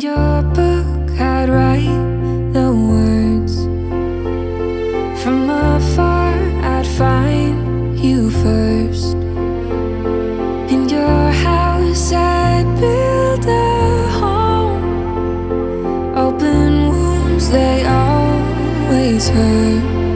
your book, I'd write the words. From afar, I'd find you first. In your house, I'd build a home. Open wounds, they always hurt.